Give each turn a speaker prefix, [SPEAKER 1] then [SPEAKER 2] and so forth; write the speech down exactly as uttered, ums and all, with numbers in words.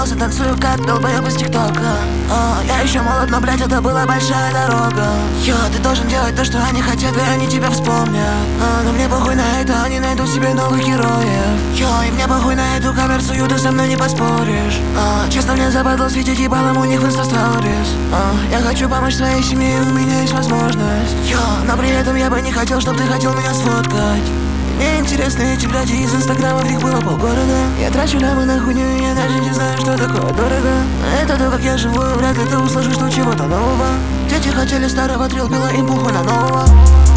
[SPEAKER 1] расписался, танцую как долбоёб из ТикТока. а, Я еще молод, но, блядь, это была большая дорога. Йо, ты должен делать то, что они хотят, и они тебя вспомнят. а, Но мне похуй на это, они найдут себе новых героев. Йо, и мне похуй на эту коммерцию, ты со мной не поспоришь. а, Честно, мне западло светить ебалом у них в инста-сторис. а, Я хочу помочь своей семье, у меня есть возможность. Йо, но при этом я бы не хотел, чтобы ты хотел меня сфоткать. Мне интересны эти бляди из инстаграма, в них было полгорода. Я трачу лямы на хуйню, и я даже не знаю, что такое дорого. Это то, как я живу, вряд ли ты услышишь тут чего-то нового. Дети хотели старого трилпила, им похуй на нового.